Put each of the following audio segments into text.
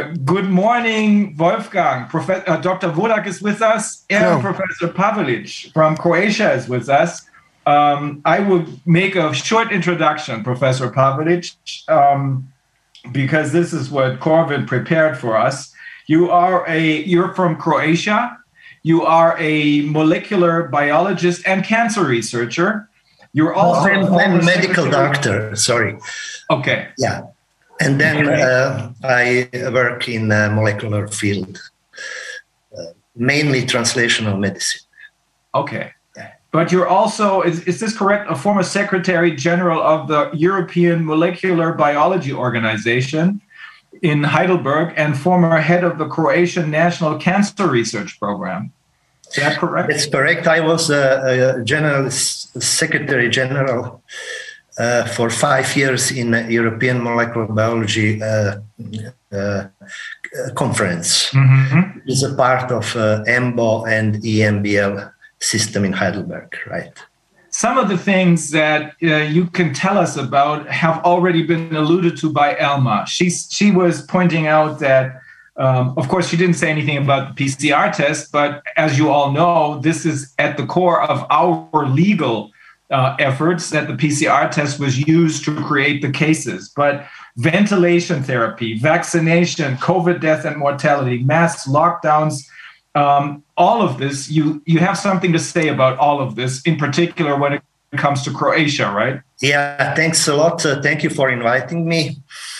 Good morning, Wolfgang. Dr. Volak is with us, and Hello. Professor Pavelic from Croatia is with us. I will make a short introduction, Professor Pavelic, because this is what Corvin prepared for us. You're from Croatia. You are a molecular biologist and cancer researcher. You're also I'm a medical doctor. Sorry. Okay. Yeah. And then I work in the molecular field, mainly translational medicine. Okay. But you're also, is this correct, a former Secretary General of the European Molecular Biology Organization in Heidelberg and former head of the Croatian National Cancer Research Program. Is that correct? That's correct. I was a Secretary General for 5 years in the European Molecular Biology Conference. Mm-hmm. It's a part of EMBO and EMBL system in Heidelberg, right? Some of the things that you can tell us about have already been alluded to by Elma. She was pointing out that, of course, she didn't say anything about the PCR test, but as you all know, this is at the core of our legal efforts, that the PCR test was used to create the cases. But ventilation therapy, vaccination, COVID death and mortality, mass lockdowns, all of this, you have something to say about all of this, in particular when it comes to Croatia, right? Yeah, thanks a lot. Thank you for inviting me.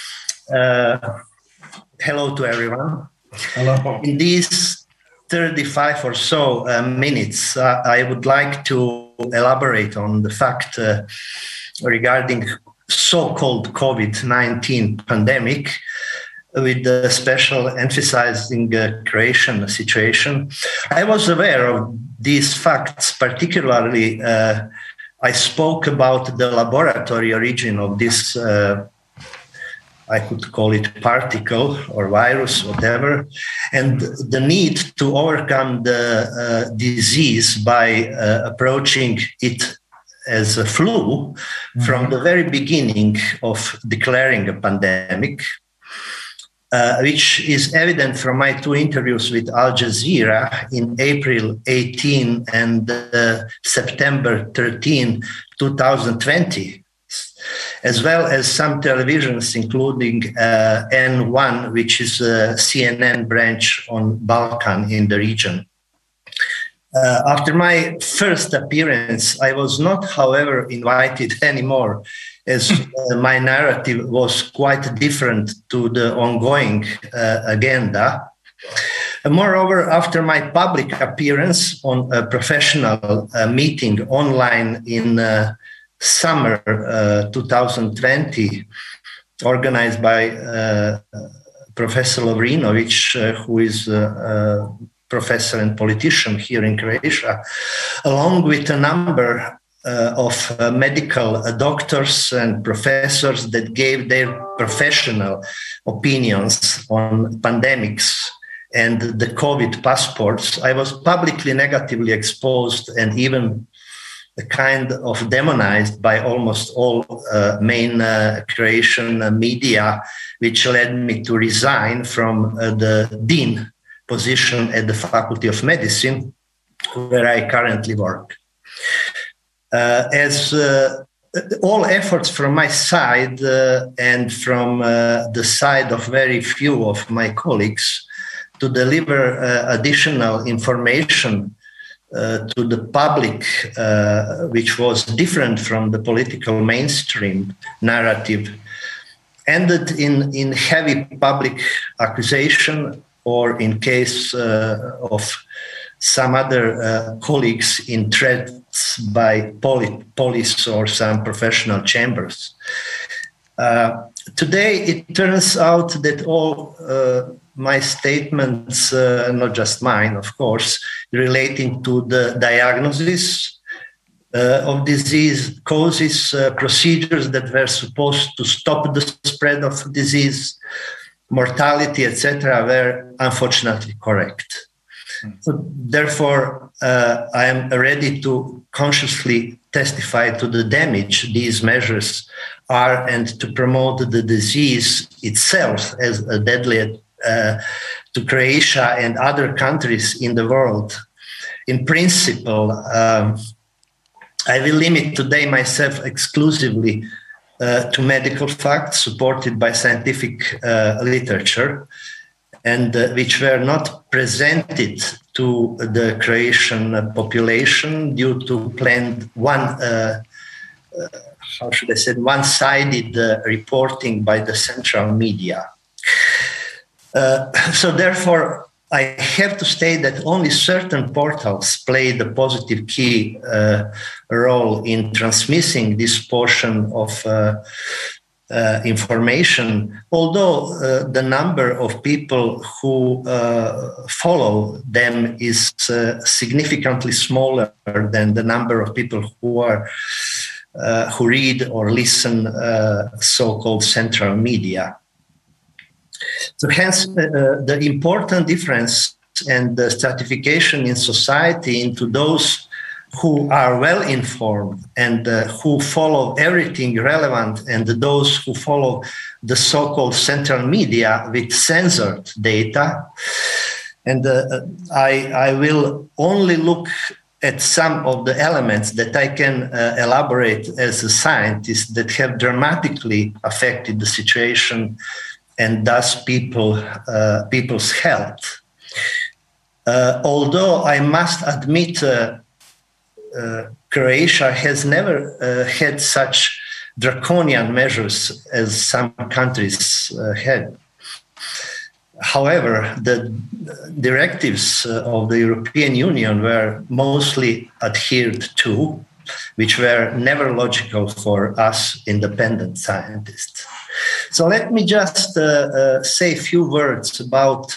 Hello to everyone. Hello. In these 35 or so minutes, I would like to elaborate on the fact regarding so-called COVID-19 pandemic, with the special emphasizing Croatian situation. I was aware of these facts, particularly I spoke about the laboratory origin of this, I could call it particle or virus, whatever, and the need to overcome the disease by approaching it as a flu from the very beginning of declaring a pandemic. Which is evident from my 2 interviews with Al Jazeera in April 18 and September 13, 2020, as well as some televisions, including N1, which is a CNN branch on Balkan in the region. After my first appearance, I was not, however, invited anymore, as my narrative was quite different to the ongoing agenda. Moreover, after my public appearance on a professional meeting online in summer 2020, organized by Professor Lovrinovic, who is a professor and politician here in Croatia, along with a number of medical doctors and professors that gave their professional opinions on pandemics and the COVID passports, I was publicly negatively exposed and even kind of demonized by almost all main Croatian media, which led me to resign from the dean position at the Faculty of Medicine, where I currently work. As all efforts from my side and from the side of very few of my colleagues to deliver additional information to the public, which was different from the political mainstream narrative, ended in heavy public accusation, or in case of some other colleagues in threats by police or some professional chambers. Today, it turns out that all my statements, not just mine, of course, relating to the diagnosis of disease, causes, procedures that were supposed to stop the spread of disease, mortality, etc., were unfortunately correct. So therefore, I am ready to consciously testify to the damage these measures are and to promote the disease itself as a deadly to Croatia and other countries in the world. In principle, I will limit today myself exclusively to medical facts supported by scientific literature, and which were not presented to the Croatian population due to planned one-sided reporting by the central media. So therefore, I have to state that only certain portals played a positive key role in transmitting this portion of information, although the number of people who follow them is significantly smaller than the number of people who read or listen so-called central media. So hence the important difference and the stratification in society into those who are well informed and who follow everything relevant, and those who follow the so-called central media with censored data. And I will only look at some of the elements that I can elaborate as a scientist that have dramatically affected the situation and thus people's health. Although I must admit Croatia has never had such draconian measures as some countries had. However, the directives of the European Union were mostly adhered to, which were never logical for us independent scientists. So let me just say a few words about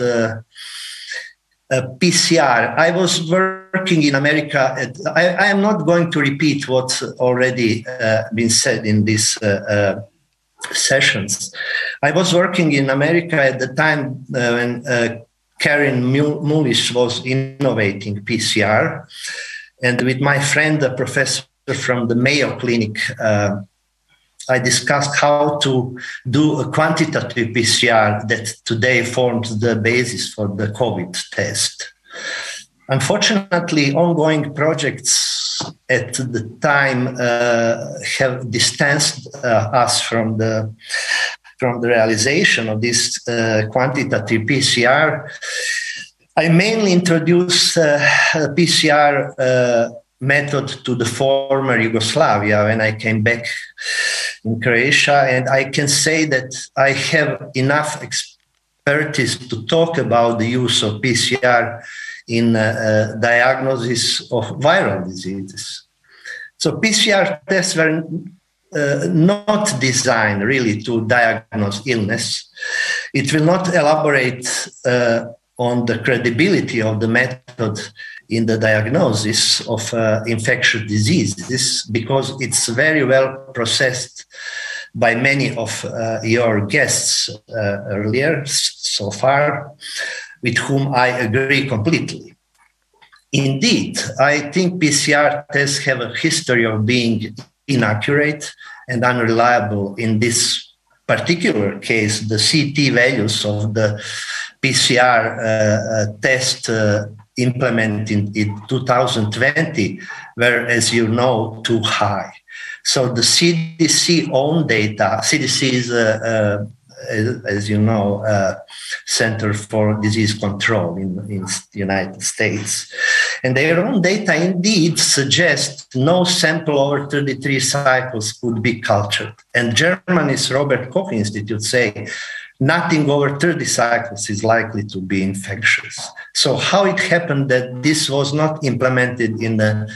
PCR. I was working in America. I am not going to repeat what's already been said in these sessions. I was working in America at the time when Karen Mullish was innovating PCR. And with my friend, a professor from the Mayo Clinic, I discussed how to do a quantitative PCR that today forms the basis for the COVID test. Unfortunately, ongoing projects at the time have distanced us from the realization of this quantitative PCR. I mainly introduced PCR method to the former Yugoslavia when I came back in Croatia, and I can say that I have enough expertise to talk about the use of PCR in diagnosis of viral diseases. So PCR tests were not designed really to diagnose illness. It will not elaborate on the credibility of the method in the diagnosis of infectious diseases, because it's very well processed by many of your guests earlier so far, with whom I agree completely. Indeed, I think PCR tests have a history of being inaccurate and unreliable. In this particular case, the CT values of the PCR test implemented in 2020 were, as you know, too high. So the CDC own data, CDC is, as you know, Center for Disease Control in the United States. And their own data indeed suggest no sample over 33 cycles could be cultured. And Germany's Robert Koch Institute say nothing over 30 cycles is likely to be infectious. So how it happened that this was not implemented in the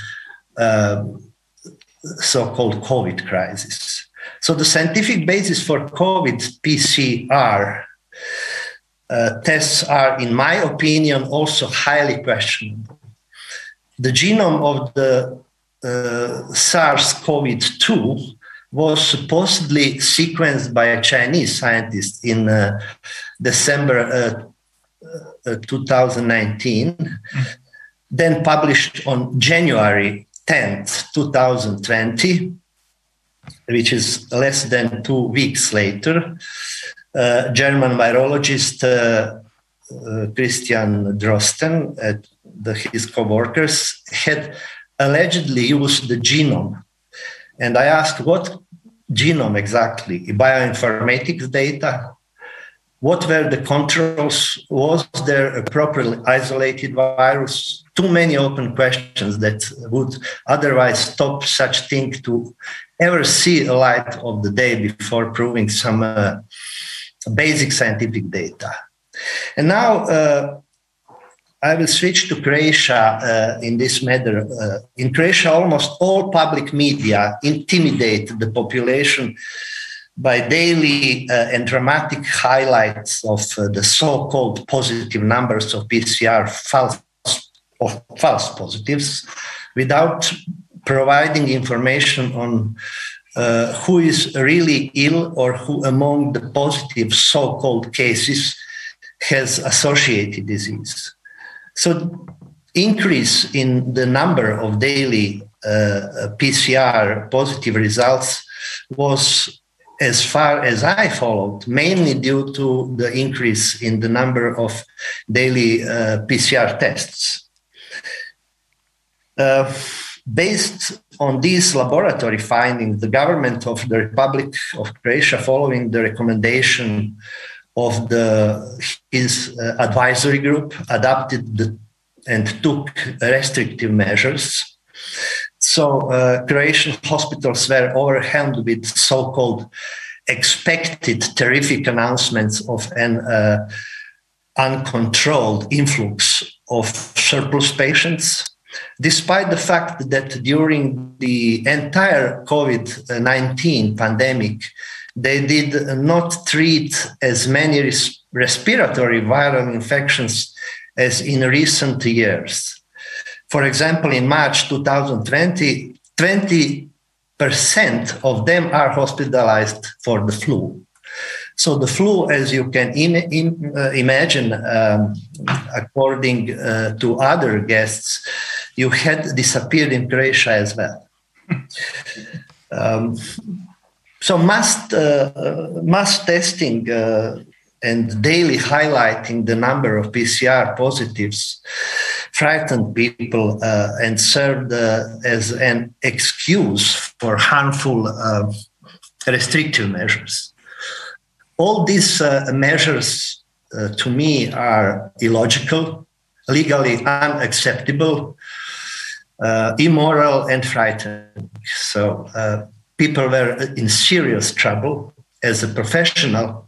so-called COVID crisis? So the scientific basis for COVID PCR tests are, in my opinion, also highly questionable. The genome of the SARS-CoV-2 was supposedly sequenced by a Chinese scientist in December 2019, then published on January 10th, 2020, which is less than 2 weeks later. German virologist Christian Drosten and his co-workers had allegedly used the genome. And I asked, what genome exactly? Bioinformatics data? What were the controls? Was there a properly isolated virus? Too many open questions that would otherwise stop such thing to ever see a light of the day before proving some basic scientific data. And now I will switch to Croatia in this matter. In Croatia, almost all public media intimidate the population by daily and dramatic highlights of the so-called positive numbers of PCR false positives, without providing information on who is really ill or who among the positive so-called cases has associated disease. So increase in the number of daily PCR positive results was, as far as I followed, mainly due to the increase in the number of daily PCR tests. Based on these laboratory findings, the government of the Republic of Croatia, following the recommendation of his advisory group, adopted and took restrictive measures. So Croatian hospitals were overwhelmed with so-called expected terrific announcements of an uncontrolled influx of surplus patients, despite the fact that during the entire COVID-19 pandemic, they did not treat as many respiratory viral infections as in recent years. For example, in March 2020, 20% of them are hospitalized for the flu. So the flu, as you can imagine, according to other guests, you had disappeared in Croatia as well. So mass testing and daily highlighting the number of PCR positives frightened people and served as an excuse for harmful restrictive measures. All these measures, to me, are illogical, legally unacceptable, immoral, and frightening. So people were in serious trouble. As a professional,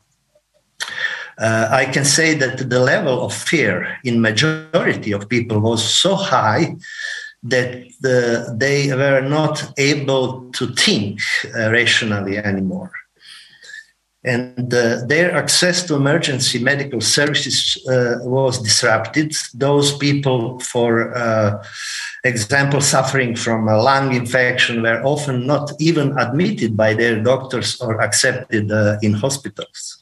I can say that the level of fear in majority of people was so high that they were not able to think rationally anymore. And their access to emergency medical services was disrupted. Those people, for example, suffering from a lung infection were often not even admitted by their doctors or accepted in hospitals.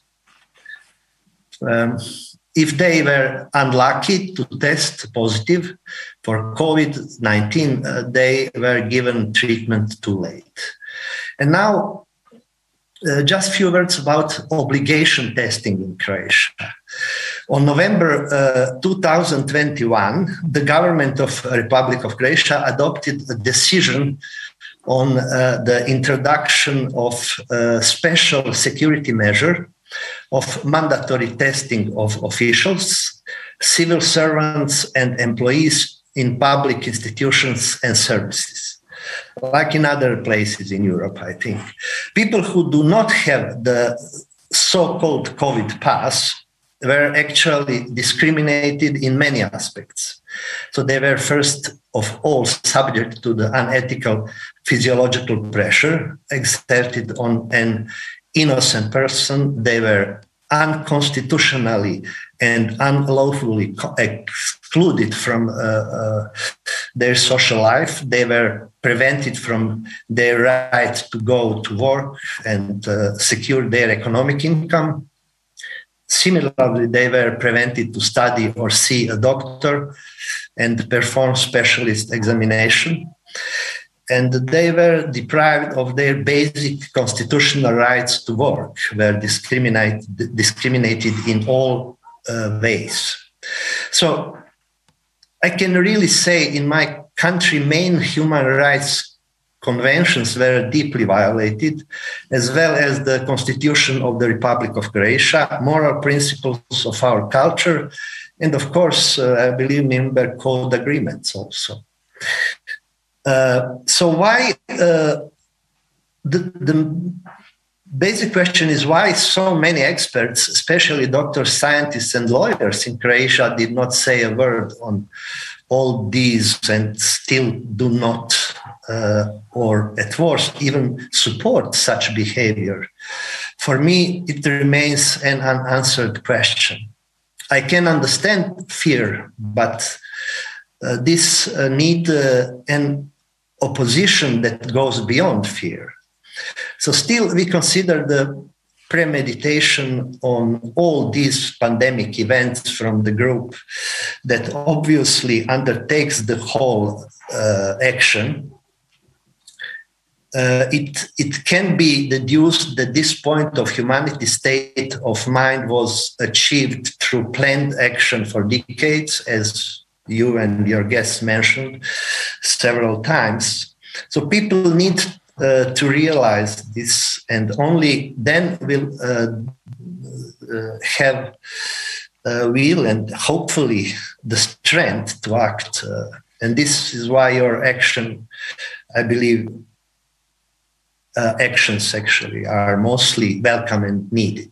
If they were unlucky to test positive for COVID-19, they were given treatment too late. And now, just a few words about obligation testing in Croatia. On November 2021, the government of the Republic of Croatia adopted a decision on the introduction of a special security measure of mandatory testing of officials, civil servants, and employees in public institutions and services, like in other places in Europe, I think. People who do not have the so-called COVID pass were actually discriminated in many aspects. So they were first of all subject to the unethical physiological pressure exerted on an innocent person. They were unconstitutionally and unlawfully excluded from their social life. They were prevented from their right to go to work and secure their economic income. Similarly, they were prevented to study or see a doctor and perform specialist examination. And they were deprived of their basic constitutional rights to work, were discriminated in all ways. So I can really say in my country, main human rights conventions were deeply violated, as well as the Constitution of the Republic of Croatia, moral principles of our culture, and of course, I believe Nuremberg Code agreements also. So why the basic question is why so many experts, especially doctors, scientists, and lawyers in Croatia, did not say a word on all these and still do not, or at worst, even support such behavior. For me, it remains an unanswered question. I can understand fear, but this need an opposition that goes beyond fear. So still we consider the premeditation on all these pandemic events from the group that obviously undertakes the whole action. It can be deduced that this point of humanity's state of mind was achieved through planned action for decades, as you and your guests mentioned several times. So people need to realize this, and only then will have will and hopefully the strength to act. And this is why your action, I believe, actions actually are mostly welcome and needed.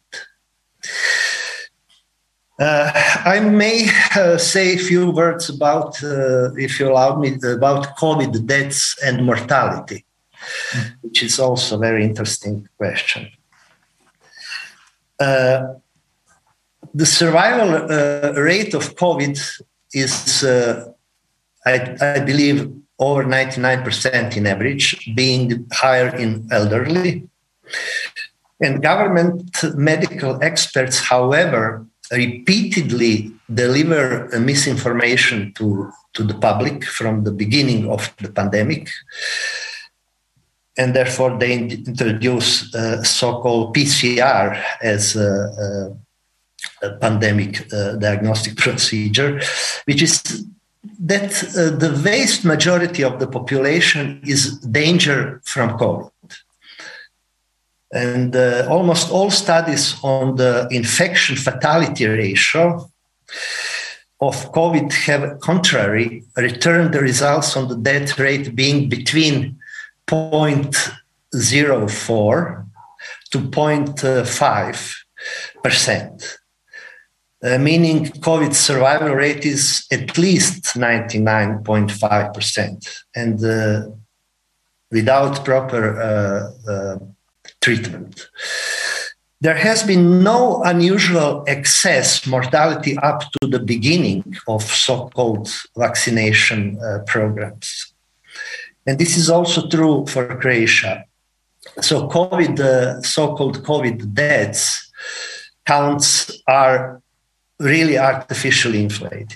I may say a few words about, if you allow me, about COVID deaths and mortality, which is also a very interesting question. The survival rate of COVID is, I believe, over 99% in average, being higher in elderly. And government medical experts, however, repeatedly deliver misinformation to the public from the beginning of the pandemic. And therefore, they introduce so-called PCR as a pandemic diagnostic procedure, which is that the vast majority of the population is danger from COVID. And almost all studies on the infection fatality ratio of COVID have contrary returned the results on the death rate being between 0.04 to 0.5%. Meaning COVID survival rate is at least 99.5%, and without proper treatment. There has been no unusual excess mortality up to the beginning of so-called vaccination programs. And this is also true for Croatia. So COVID, so-called COVID deaths counts are really artificially inflated.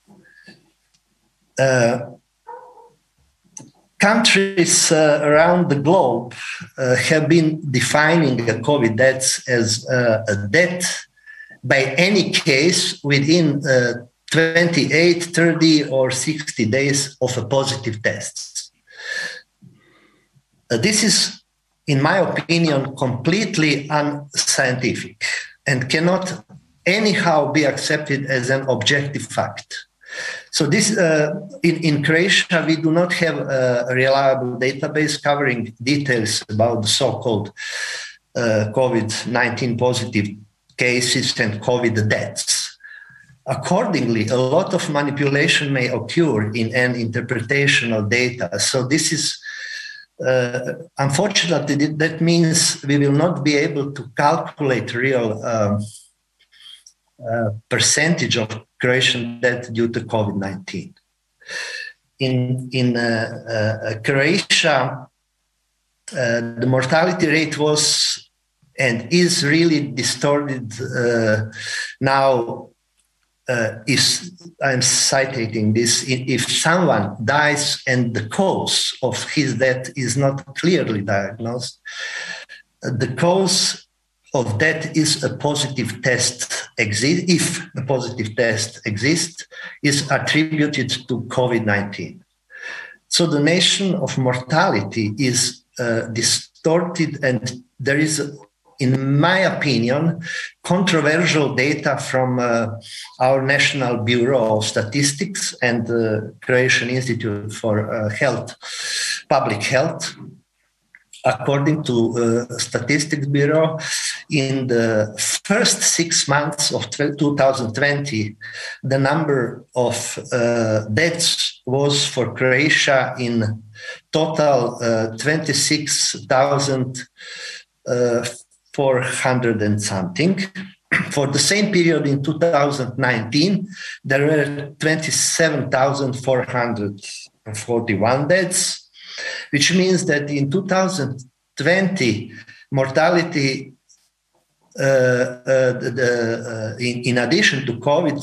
Countries around the globe have been defining COVID deaths as a death by any case within 28, 30, or 60 days of a positive test. This is, in my opinion, completely unscientific and cannot anyhow be accepted as an objective fact. So this, in Croatia, we do not have a reliable database covering details about the so-called COVID-19 positive cases and COVID deaths. Accordingly, a lot of manipulation may occur in an interpretation of data. So this is, unfortunately, that means we will not be able to calculate real percentage of Croatian death due to COVID-19. In Croatia, the mortality rate was and is really distorted now. I'm citing this, if someone dies and the cause of his death is not clearly diagnosed, the cause of that is a positive test exists, if a positive test exists, is attributed to COVID-19. So the notion of mortality is distorted, and there is, in my opinion, controversial data from our National Bureau of Statistics and the Croatian Institute for Public Health. According to Statistics Bureau, in the first 6 months of 2020, the number of deaths was for Croatia in total 26,400 and something. For the same period in 2019, there were 27,441 deaths, which means that in 2020, mortality, in addition to COVID,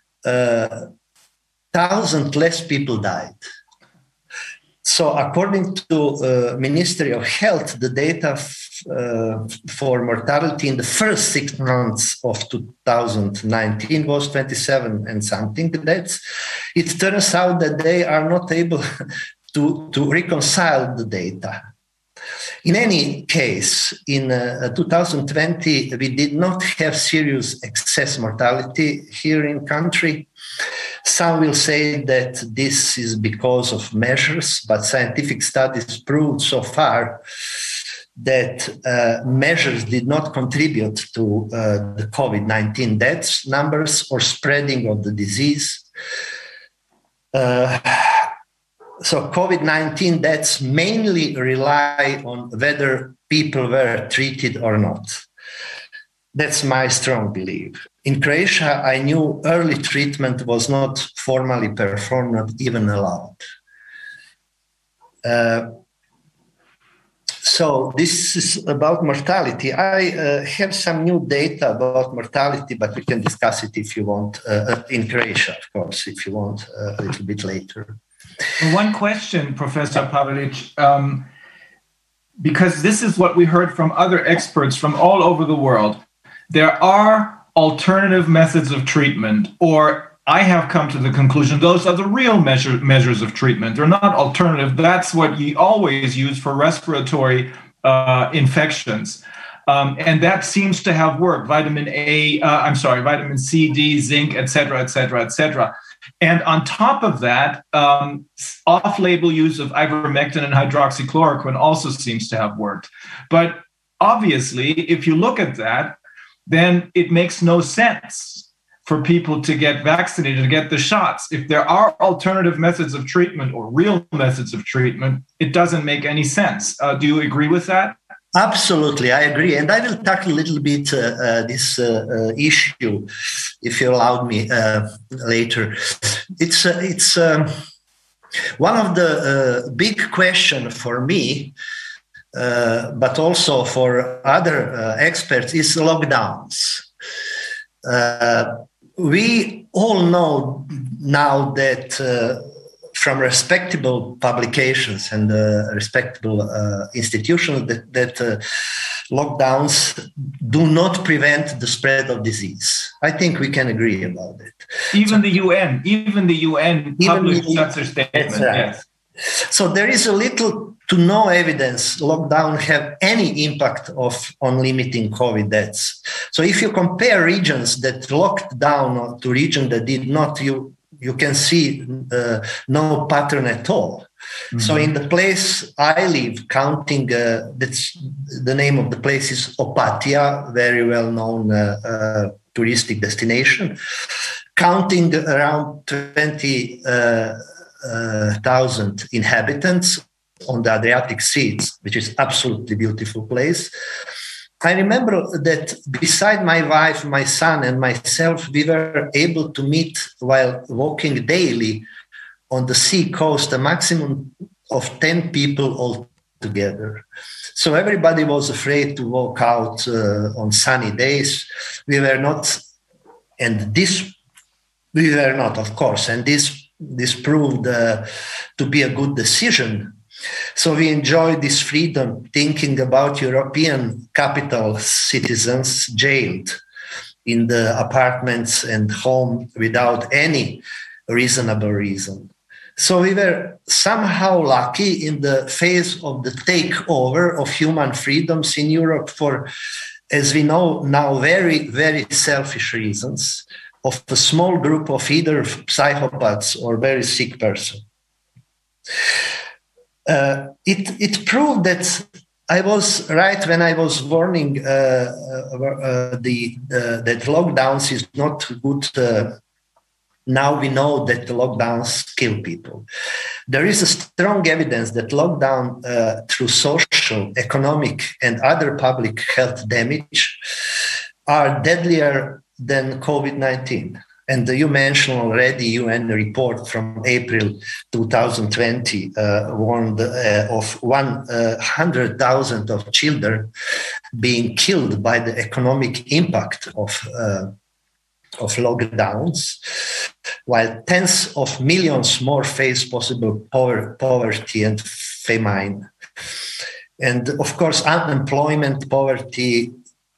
1,000 less people died. So according to Ministry of Health, the data for mortality in the first 6 months of 2019 was 27 and something deaths. It turns out that they are not able to reconcile the data. In any case, in 2020, we did not have serious excess mortality here in country. Some will say that this is because of measures, but scientific studies proved so far that measures did not contribute to the COVID-19 deaths numbers or spreading of the disease. So COVID-19 deaths mainly rely on whether people were treated or not. That's my strong belief. In Croatia, I knew early treatment was not formally performed, not even allowed. So this is about mortality. I have some new data about mortality, but we can discuss it if you want, in Croatia, of course, if you want a little bit later. One question, Professor Pavelic, because this is what we heard from other experts from all over the world. There are alternative methods of treatment, or I have come to the conclusion those are the real measures of treatment. They're not alternative. That's what you always use for respiratory infections. And that seems to have worked. Vitamin C, D, zinc, et cetera, et cetera, et cetera. And on top of that, off-label use of ivermectin and hydroxychloroquine also seems to have worked. But obviously, if you look at that, then it makes no sense for people to get vaccinated, to get the shots. If there are alternative methods of treatment or real methods of treatment, it doesn't make any sense. Do you agree with that? Absolutely, I agree. And I will tackle a little bit this issue, if you allow me later. It's one of the big questions for me, but also for other experts, is lockdowns. We all know now that from respectable publications and respectable institutions that lockdowns do not prevent the spread of disease. I think we can agree about it. Even the UN published such a statement. Right. Yes. So there is a little to no evidence lockdown have any impact on limiting COVID deaths. So if you compare regions that locked down to regions that did not, you can see no pattern at all. Mm-hmm. So in the place I live, counting, that's the name of the place is Opatija, very well-known touristic destination, counting around 20,000 inhabitants on the Adriatic Sea, which is absolutely beautiful place. I remember that beside my wife, my son, and myself, we were able to meet while walking daily on the sea coast, a maximum of 10 people all together. So everybody was afraid to walk out on sunny days. We were not, of course, and this proved to be a good decision. So we enjoy this freedom thinking about European capital citizens jailed in the apartments and home without any reasonable reason. So we were somehow lucky in the phase of the takeover of human freedoms in Europe for, as we know now, very, very selfish reasons of a small group of either psychopaths or very sick person. It proved that I was right when I was warning that lockdowns is not good. Now we know that the lockdowns kill people. There is a strong evidence that lockdown through social, economic, and other public health damage are deadlier than COVID-19. And you mentioned already UN report from April 2020 warned of 100,000 of children being killed by the economic impact of lockdowns, while tens of millions more face possible poverty and famine. And of course, unemployment, poverty,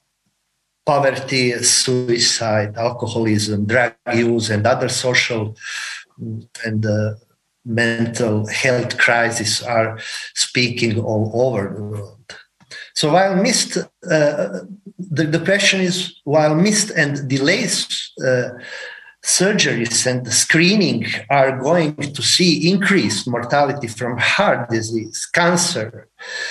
suicide, alcoholism, drug use, and other social and mental health crises are speaking all over the world. So while missed, the question is, while missed and delays surgeries and screening are going to see increased mortality from heart disease, cancer,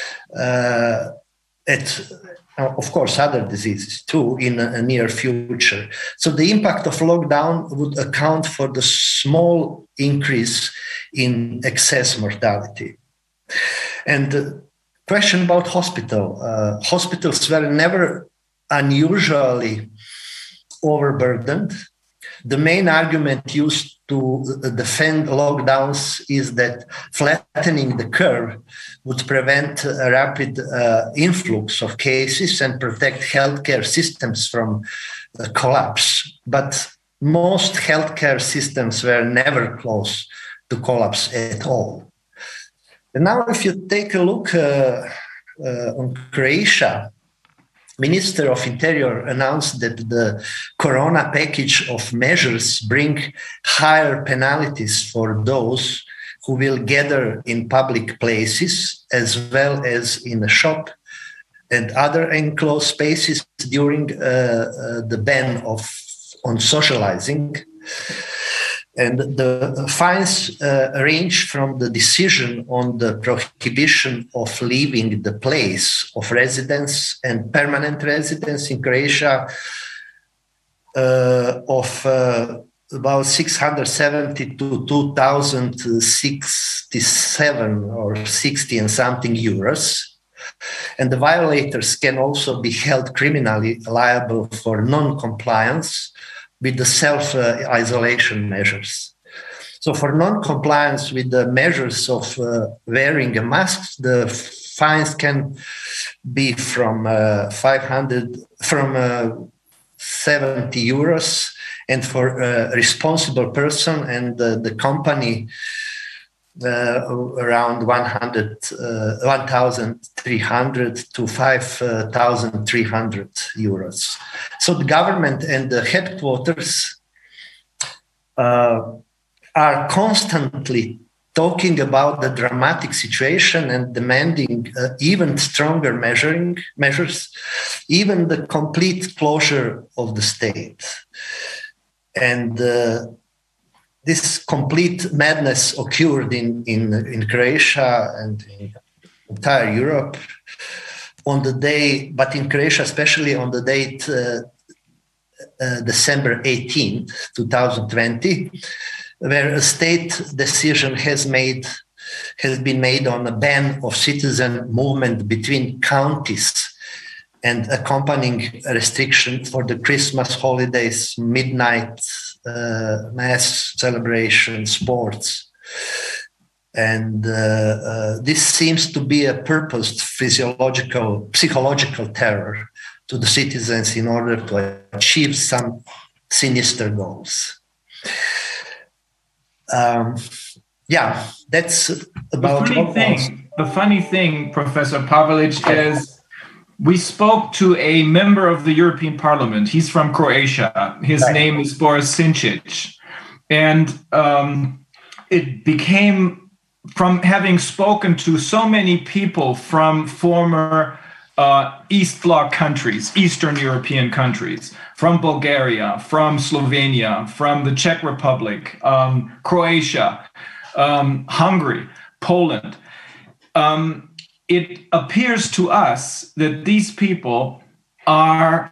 of course, other diseases too in a near future. So the impact of lockdown would account for the small increase in excess mortality. And the question about hospitals were never unusually overburdened. The main argument used to defend lockdowns is that flattening the curve would prevent a rapid influx of cases and protect healthcare systems from collapse. But most healthcare systems were never close to collapse at all. And now if you take a look on Croatia, Minister of Interior announced that the Corona package of measures bring higher penalties for those who will gather in public places, as well as in a shop and other enclosed spaces during the ban on socializing. And the fines range from the decision on the prohibition of leaving the place of residence and permanent residence in Croatia of about 670 to 2,067 or 60 and something euros. And the violators can also be held criminally liable for non-compliance with the self-isolation measures. So for non-compliance with the measures of wearing a mask, the fines can be from 70 euros, and for a responsible person and the company, around 1,300 to 5,300 euros. So the government and the headquarters are constantly talking about the dramatic situation and demanding even stronger measures, even the complete closure of the state. And this complete madness occurred in Croatia and in entire Europe on the day, but in Croatia especially on the date December 18th, 2020, where a state decision has been made on a ban of citizen movement between counties and accompanying restriction for the Christmas holidays, midnight mass celebration, sports. And this seems to be a purposed psychological terror to the citizens in order to achieve some sinister goals. That's about the funny thing, the funny thing, Professor Pavelic, is we spoke to a member of the European Parliament. He's from Croatia. His name is Boris Sinčić. And it became, from having spoken to so many people from former East Bloc countries, Eastern European countries, from Bulgaria, from Slovenia, from the Czech Republic, Croatia, Hungary, Poland. It appears to us that these people are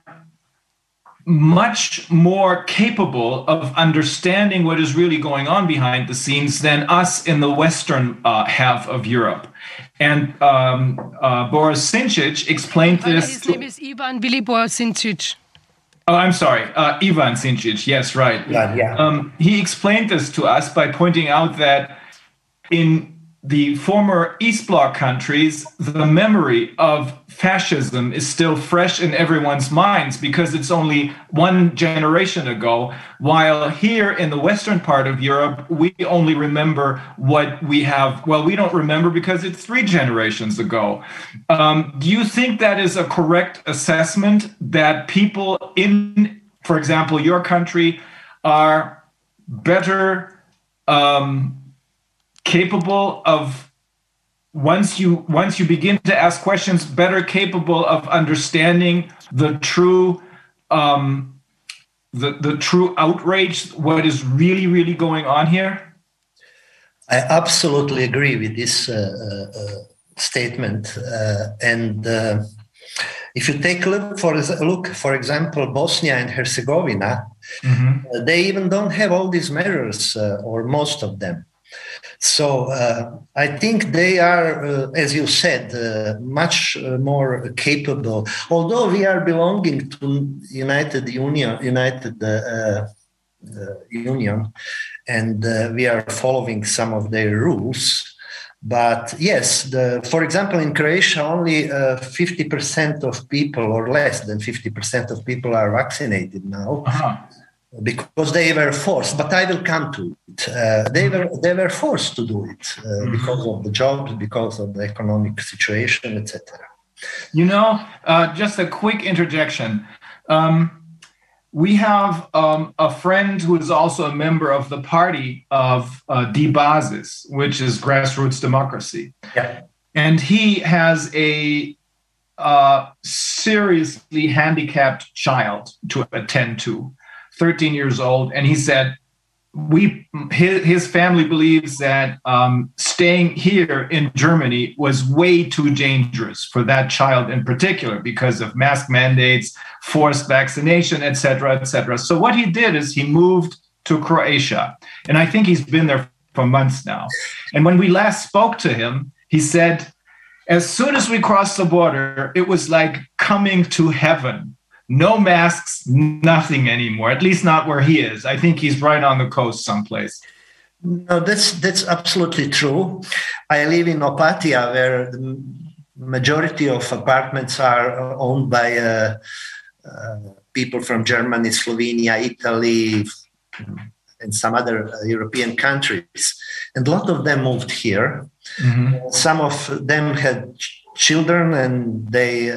much more capable of understanding what is really going on behind the scenes than us in the Western half of Europe. And Boris Sinčić explained this. His name is Ivan Vilibor Sinčić. Oh, I'm sorry, Ivan Sinčić. Yes, right. Yeah. He explained this to us by pointing out that in the former East Bloc countries, the memory of fascism is still fresh in everyone's minds because it's only one generation ago, while here in the Western part of Europe, we only remember what we have. Well, we don't remember because it's 3 generations ago. Do you think that is a correct assessment, that people in, for example, your country are better capable of, once you begin to ask questions, better capable of understanding the true the true outrage, what is really going on here? I absolutely agree with this statement. And if you take a look, for example, Bosnia and Herzegovina, they even don't have all these measures, or most of them. So I think they are, as you said, much more capable. Although we are belonging to United Union, and we are following some of their rules. But yes, for example, in Croatia, only 50% of people, or less than 50% of people, are vaccinated now. Because they were forced, but I will come to it. They were forced to do it because of the jobs, because of the economic situation, etc. You know, just a quick interjection. We have a friend who is also a member of the party of D-Basis, which is grassroots democracy. Yeah. And he has a seriously handicapped child to attend to, 13 years old, and he said his family believes that staying here in Germany was way too dangerous for that child in particular because of mask mandates, forced vaccination, etc., etc. So what he did is he moved to Croatia, and I think he's been there for months now. And when we last spoke to him, he said, as soon as we crossed the border, it was like coming to heaven. No masks, nothing anymore, at least not where he is. I think he's right on the coast someplace. No, that's absolutely true. I live in Opatija, where the majority of apartments are owned by people from Germany, Slovenia, Italy, and some other European countries. And a lot of them moved here. Some of them had children, and they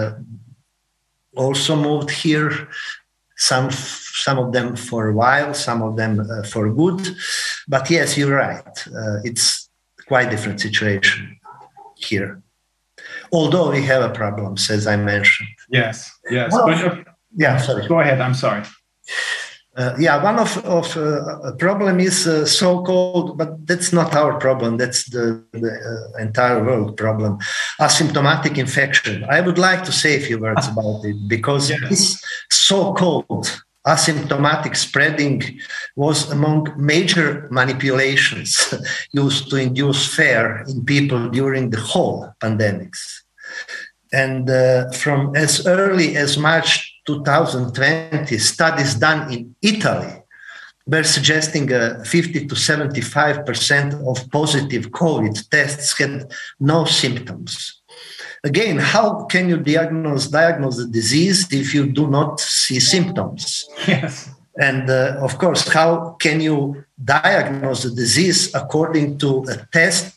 also moved here, some of them for a while, some of them for good. But yes, you're right. It's quite a different situation here. Although we have a problem, as I mentioned. Yes. Well, sorry. Go ahead, I'm sorry. One of problem is so-called, but that's not our problem. That's the entire world problem. Asymptomatic infection. I would like to say a few words about it because this so-called asymptomatic spreading was among major manipulations used to induce fear in people during the whole pandemics. And from as early as March 2020, studies done in Italy were suggesting 50 to 75% of positive COVID tests had no symptoms. Again, how can you diagnose the disease if you do not see symptoms? Yes. And of course, how can you diagnose the disease according to a test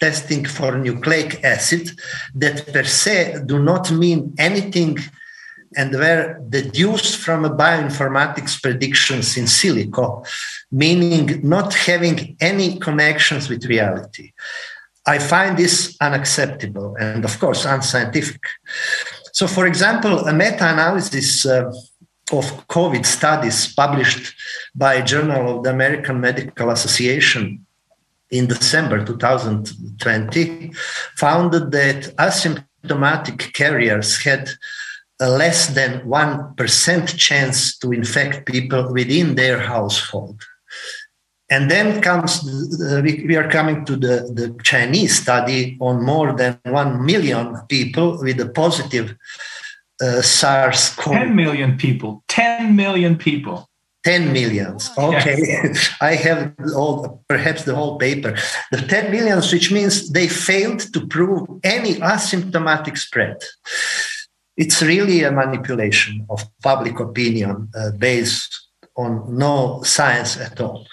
testing for nucleic acid that per se do not mean anything and were deduced from a bioinformatics predictions in silico, meaning not having any connections with reality. I find this unacceptable and, of course, unscientific. So, for example, a meta-analysis of COVID studies published by Journal of the American Medical Association in December 2020 found that asymptomatic carriers had a less than 1% chance to infect people within their household. And then we are coming to the Chinese study on more than 1 million people with a positive SARS-CoV. 10 million people. 10 million people. 10 millions. Okay. Yes. I have perhaps the whole paper. The 10 millions, which means they failed to prove any asymptomatic spread. It's really a manipulation of public opinion based on no science at all.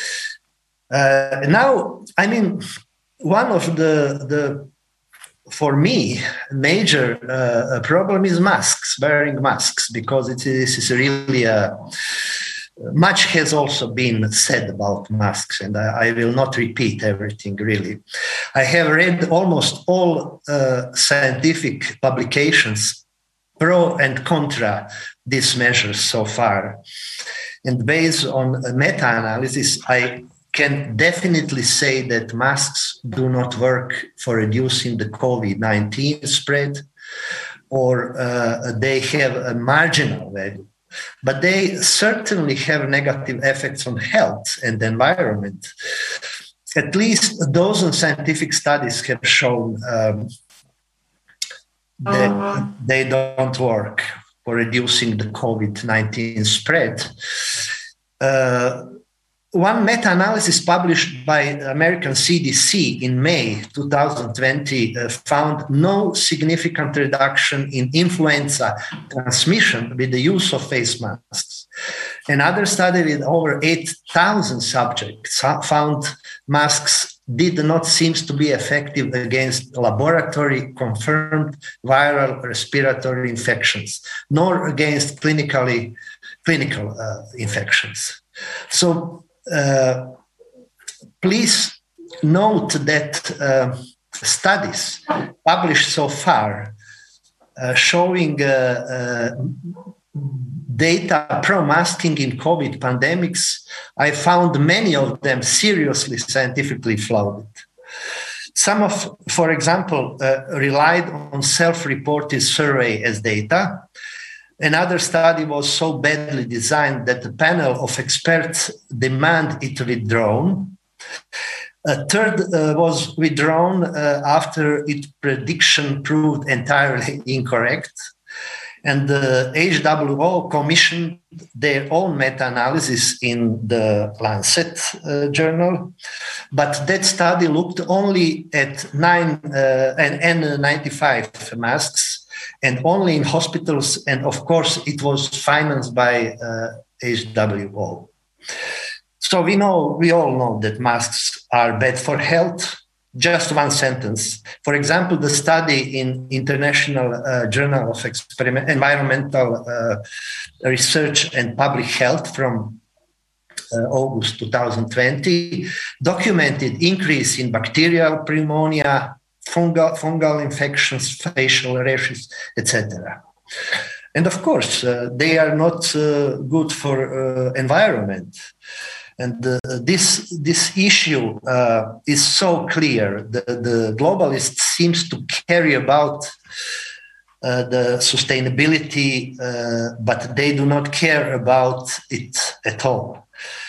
Now, I mean, one of the for me, major problem is masks, wearing masks, because this is really much has also been said about masks, and I will not repeat everything really. I have read almost all scientific publications pro and contra these measures so far. And based on a meta-analysis, I can definitely say that masks do not work for reducing the COVID-19 spread, or they have a marginal value. But they certainly have negative effects on health and the environment. At least a dozen scientific studies have shown that they don't work for reducing the COVID-19 spread. One meta-analysis published by American CDC in May 2020 found no significant reduction in influenza transmission with the use of face masks. Another study with over 8,000 subjects found masks did not seem to be effective against laboratory confirmed viral respiratory infections, nor against clinical infections. So please note that studies published so far showing data pro-masking in COVID pandemics, I found many of them seriously scientifically flawed. Some of, for example, relied on self-reported survey as data. Another study was so badly designed that the panel of experts demand it withdrawn. A third was withdrawn after its prediction proved entirely incorrect. And the HWO commissioned their own meta-analysis in the Lancet journal. But that study looked only at N95 masks and only in hospitals. And of course, it was financed by HWO. So we all know that masks are bad for health. Just one sentence. For example, the study in International Journal of Environmental Research and Public Health from August 2020 documented increase in bacterial pneumonia, fungal infections, facial rashes, etc. And of course, they are not good for environment. And this issue is so clear. The globalists seems to care about the sustainability, but they do not care about it at all.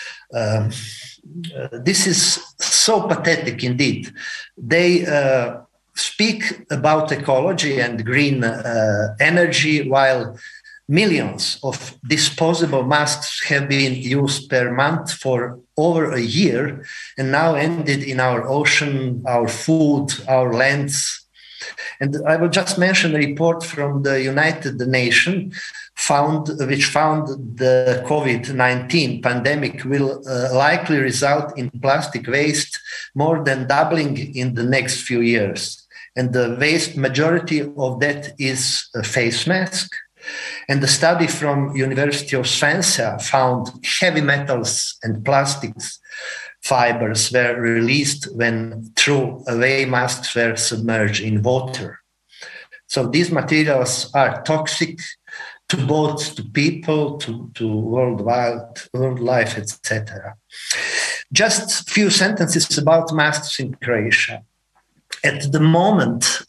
This is so pathetic indeed. They speak about ecology and green energy while millions of disposable masks have been used per month for over a year and now ended in our ocean, our food, our lands. And I will just mention a report from the United Nations found the COVID-19 pandemic will likely result in plastic waste more than doubling in the next few years. And the waste majority of that is a face mask. And the study from University of Swansea found heavy metals and plastics fibers were released when throw-away masks were submerged in water. So these materials are toxic to both to people, to wildlife, etc. Just a few sentences about masks in Croatia. At the moment,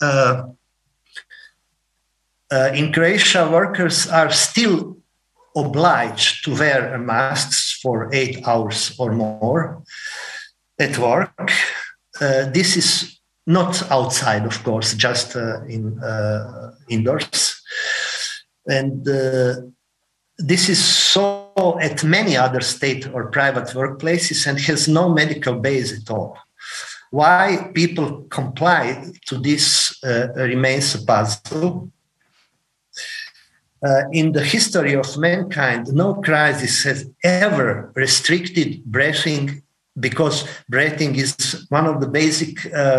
in Croatia, workers are still obliged to wear masks for 8 hours or more at work. This is not outside, of course, just indoors. And this is so at many other state or private workplaces and has no medical base at all. Why people comply to this remains a puzzle. In the history of mankind, no crisis has ever restricted breathing, because breathing is one of the basic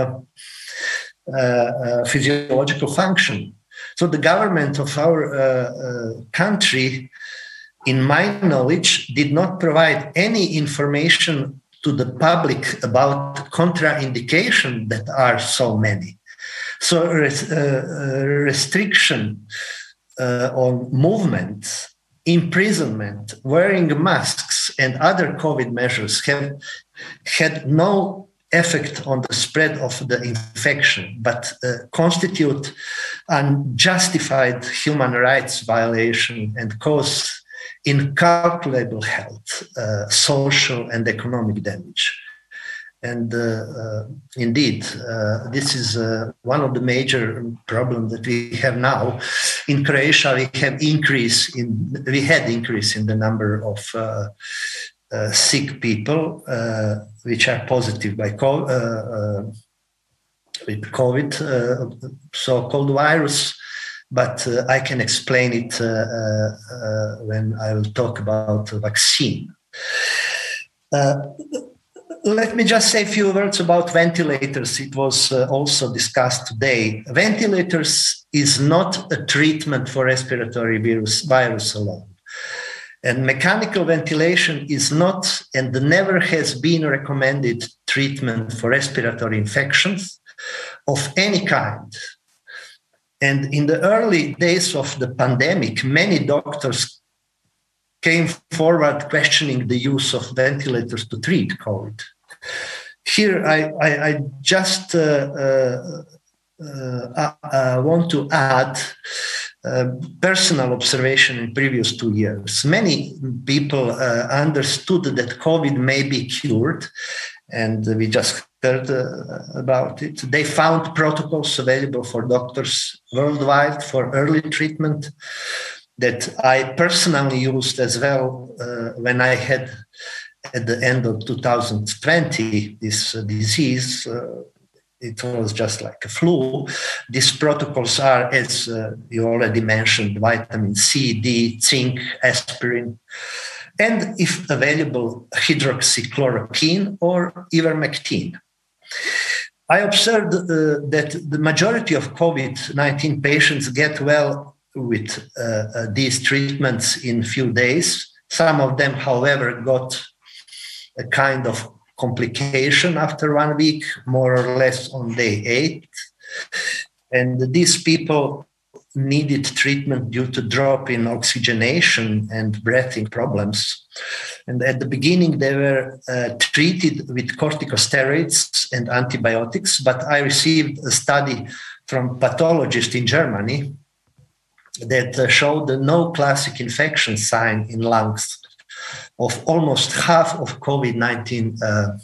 physiological functions. So the government of our country, in my knowledge, did not provide any information to the public about contraindications that are so many. So restriction on movement, imprisonment, wearing masks, and other COVID measures have had no effect on the spread of the infection, but constitute unjustified human rights violation and cause incalculable health, social and economic damage. And indeed, this is one of the major problems that we have now. In Croatia, we had increase in the number of sick people which are positive by with COVID, so-called virus. But I can explain it when I will talk about the vaccine. Let me just say a few words about ventilators. It was also discussed today. Ventilators is not a treatment for respiratory virus alone. And mechanical ventilation is not and never has been a recommended treatment for respiratory infections of any kind. And in the early days of the pandemic, many doctors came forward questioning the use of ventilators to treat COVID. Here, I just want to add personal observation in previous 2 years. Many people understood that COVID may be cured, and we just heard about it. They found protocols available for doctors worldwide for early treatment that I personally used as well when I had, at the end of 2020, this disease. It was just like a flu. These protocols are, as you already mentioned, vitamin C, D, zinc, aspirin, and if available, hydroxychloroquine or ivermectin. I observed that the majority of COVID-19 patients get well with these treatments in few days. Some of them, however, got a kind of complication after 1 week, more or less on day 8. And these people needed treatment due to drop in oxygenation and breathing problems. And at the beginning, they were treated with corticosteroids and antibiotics, but I received a study from pathologists in Germany that showed no classic infection sign in lungs of almost half of COVID-19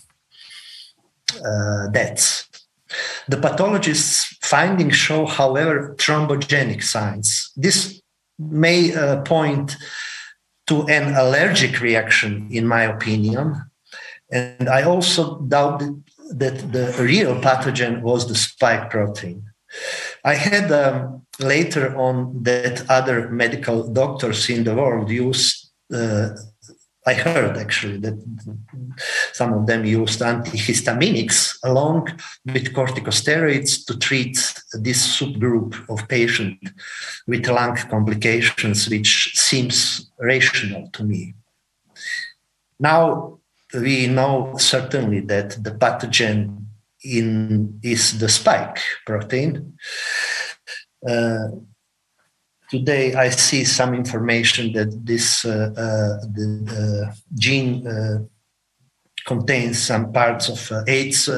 deaths. The pathologists' findings show, however, thrombogenic signs. This may point to an allergic reaction, in my opinion. And I also doubt that the real pathogen was the spike protein. I had later on that other medical doctors in the world used, I heard actually that some of them used antihistaminics along with corticosteroids to treat this subgroup of patients with lung complications, which seems rational to me. Now we know certainly that the pathogen is the spike protein. Today, I see some information that this the gene contains some parts of AIDS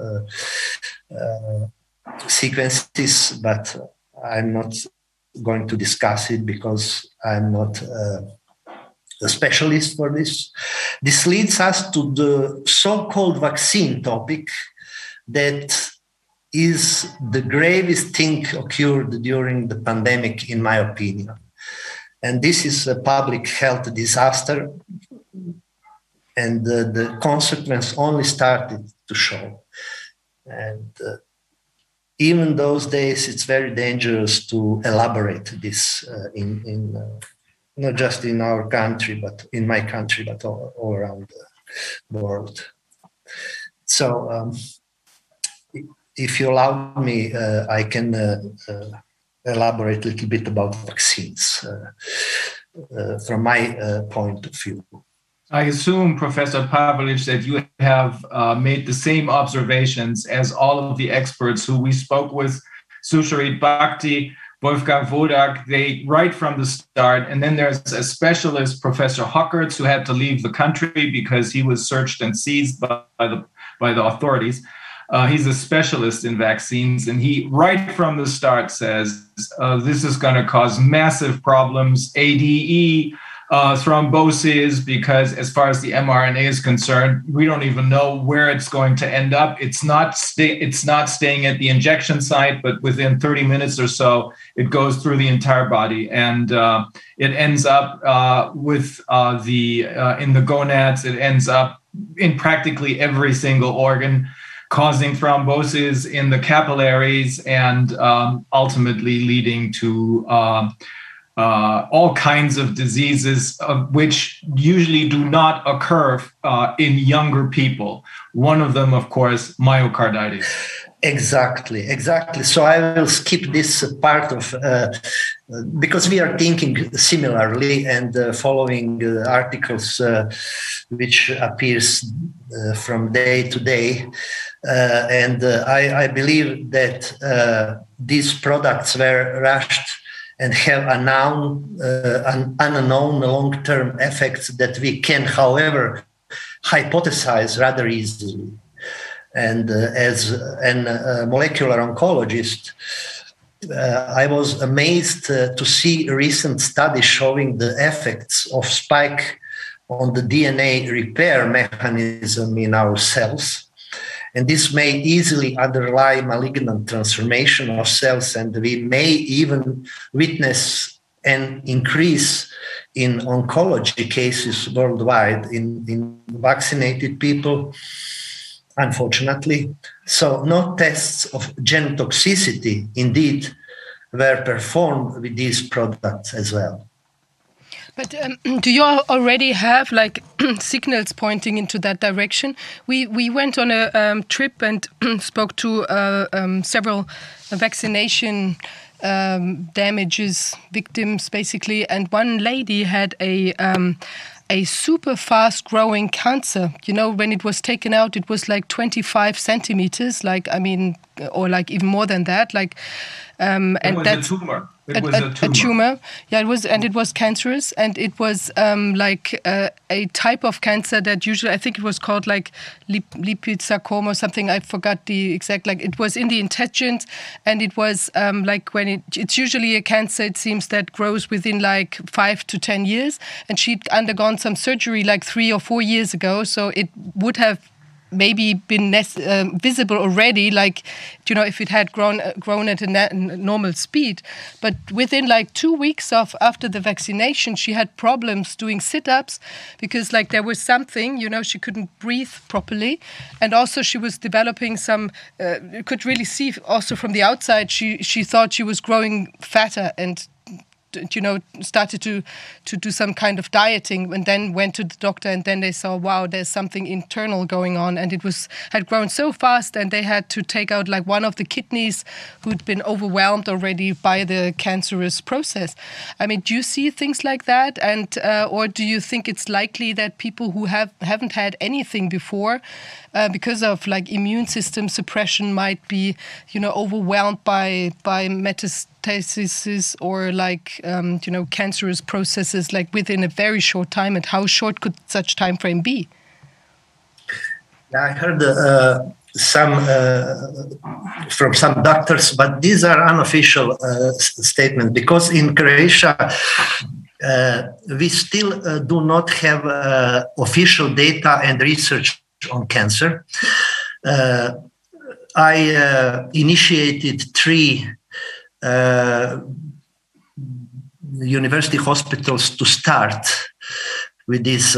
sequences, but I'm not going to discuss it because I'm not a specialist for this. This leads us to the so-called vaccine topic that is the gravest thing occurred during the pandemic, in my opinion. And this is a public health disaster, and the consequence only started to show. And even those days, it's very dangerous to elaborate this in not just in our country, but in my country, but all around the world. So, if you allow me, I can elaborate a little bit about vaccines from my point of view. I assume, Professor Pavelic, that you have made the same observations as all of the experts who we spoke with, Susharit Bhakti, Wolfgang Wodak, they right from the start. And then there's a specialist, Professor Hockerts, who had to leave the country because he was searched and seized by the authorities. He's a specialist in vaccines, and he right from the start says this is going to cause massive problems, ADE, thrombosis, because as far as the mRNA is concerned, we don't even know where it's going to end up. It's not staying at the injection site, but within 30 minutes or so, it goes through the entire body, and it ends up in the gonads. It ends up in practically every single organ, causing thrombosis in the capillaries and ultimately leading to all kinds of diseases, which usually do not occur in younger people. One of them, of course, myocarditis. Exactly. So I will skip this part of because we are thinking similarly and following articles which appears from day to day. And I believe that these products were rushed and have an unknown long-term effects that we can, however, hypothesize rather easily. And as a molecular oncologist, I was amazed to see a recent study showing the effects of spike on the DNA repair mechanism in our cells. And this may easily underlie malignant transformation of cells, and we may even witness an increase in oncology cases worldwide in vaccinated people, unfortunately. So no tests of genotoxicity indeed were performed with these products as well. But do you already have like signals pointing into that direction? We went on a trip and spoke to several vaccination damages victims, basically, and one lady had a super fast growing cancer. You know, when it was taken out, it was like 25 centimeters, or like even more than that. And that's a tumor. It was a tumor. Yeah, it was, and it was cancerous, and it was a type of cancer that usually, I think it was called like liposarcoma or something. I forgot the exact. It was in the intestines, and it was when it's usually a cancer. It seems that grows within 5 to 10 years, and she'd undergone some surgery 3 or 4 years ago, so it would have maybe been visible already, like, you know, if it had grown at a normal speed. But within like 2 weeks after the vaccination, she had problems doing sit-ups because like there was something, you know, she couldn't breathe properly. And also she was developing some, you could really see also from the outside, she thought she was growing fatter and, you know, started to do some kind of dieting, and then went to the doctor, and then they saw, wow, there's something internal going on, and it had grown so fast, and they had to take out like one of the kidneys who'd been overwhelmed already by the cancerous process. I mean, do you see things like that, and or do you think it's likely that people who haven't had anything before, because of like immune system suppression, might be, you know, overwhelmed by metastasis or like you know, cancerous processes like within a very short time, and how short could such time frame be? I heard some from some doctors, but these are unofficial statements, because in Croatia we still do not have official data and research on cancer. I initiated 3 university hospitals to start with these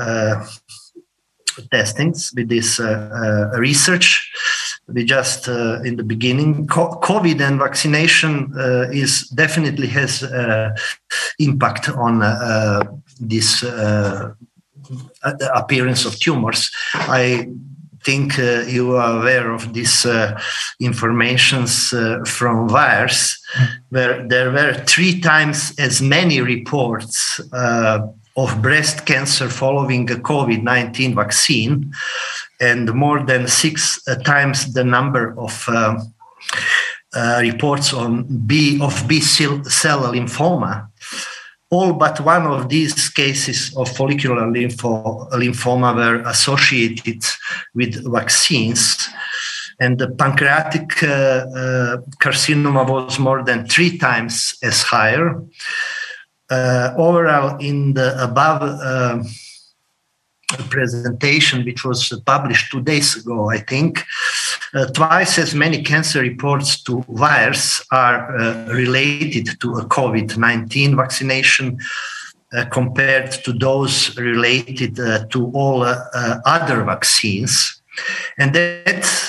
testings, with this research. We just in the beginning, COVID and vaccination definitely has impact on this appearance of tumors. I think you are aware of this informations from VAERS, where there were 3 times as many reports of breast cancer following a COVID-19 vaccine, and more than 6 times the number of reports on B cell lymphoma. All but one of these cases of follicular lymphoma were associated with vaccines, and the pancreatic carcinoma was more than 3 times as higher. Overall, in the above presentation, which was published 2 days ago, I think, twice as many cancer reports to VAERS are related to a COVID-19 vaccination compared to those related to all other vaccines. And that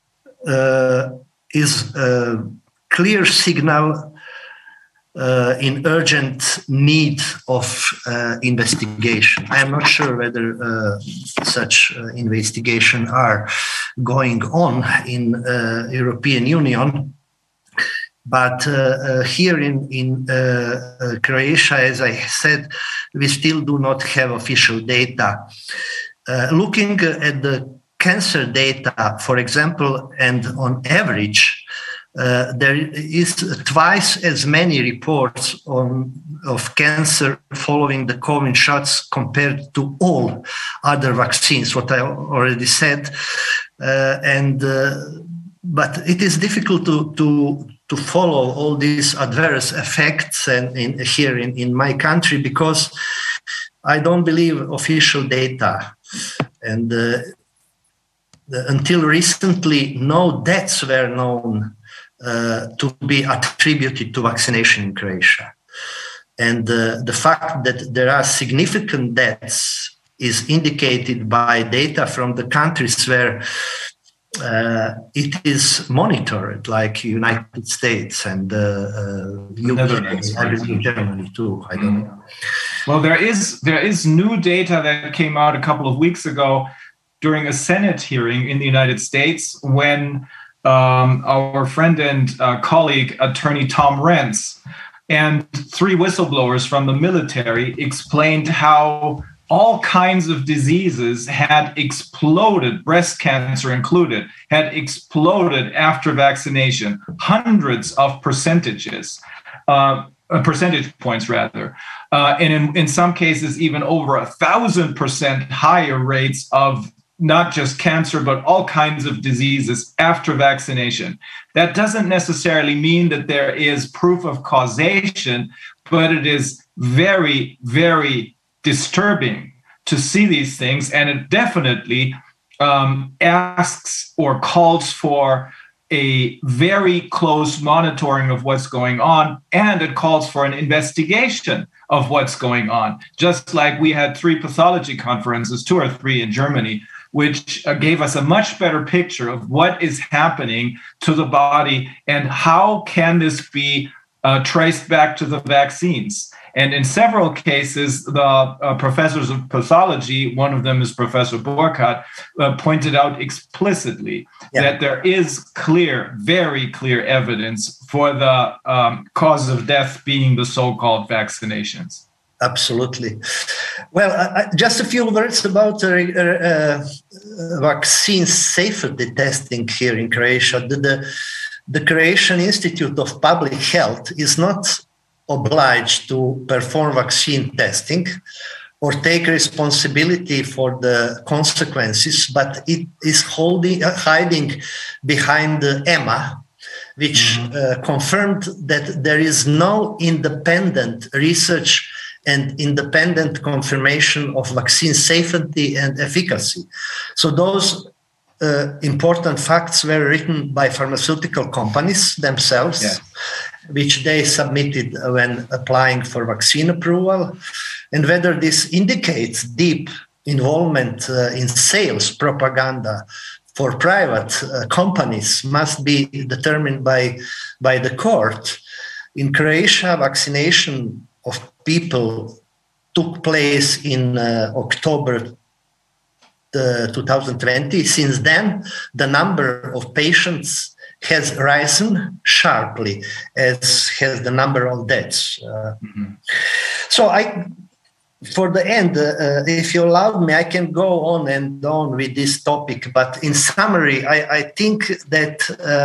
is a clear signal in urgent need of investigation. I am not sure whether such investigation are going on in European Union, but here in Croatia, as I said, we still do not have official data. Looking at the cancer data, for example, and on average, there is twice as many reports of cancer following the COVID shots compared to all other vaccines, what I already said. But it is difficult to follow all these adverse effects here in my country, because I don't believe official data. And until recently, no deaths were known to be attributed to vaccination in Croatia. And the fact that there are significant deaths is indicated by data from the countries where it is monitored, like United States and UK, Germany too. I don't know. Well, there is new data that came out a couple of weeks ago during a Senate hearing in the United States, when our friend and colleague, attorney Tom Renz, and 3 whistleblowers from the military explained how all kinds of diseases had exploded, breast cancer included, had exploded after vaccination, hundreds of percentage points rather. And in some cases, even over 1,000% higher rates of not just cancer, but all kinds of diseases after vaccination. That doesn't necessarily mean that there is proof of causation, but it is very, very disturbing to see these things. And it definitely asks or calls for a very close monitoring of what's going on, and it calls for an investigation of what's going on. Just like we had 3 pathology conferences, 2 or 3 in Germany, which gave us a much better picture of what is happening to the body and how can this be traced back to the vaccines. And in several cases, the professors of pathology, one of them is Professor Burkhardt, pointed out explicitly that there is clear, very clear evidence for the cause of death being the so-called vaccinations. Absolutely. Well, just a few words about vaccine safety testing here in Croatia. The Croatian Institute of Public Health is not obliged to perform vaccine testing or take responsibility for the consequences, but it is hiding behind the EMA, which confirmed that there is no independent research and independent confirmation of vaccine safety and efficacy. So those important facts were written by pharmaceutical companies themselves, which they submitted when applying for vaccine approval. And whether this indicates deep involvement in sales propaganda for private companies must be determined by the court. In Croatia, vaccination of people took place in October 2020. Since then, the number of patients has risen sharply, as has the number of deaths. So for the end, if you allow me, I can go on and on with this topic. But in summary, I think that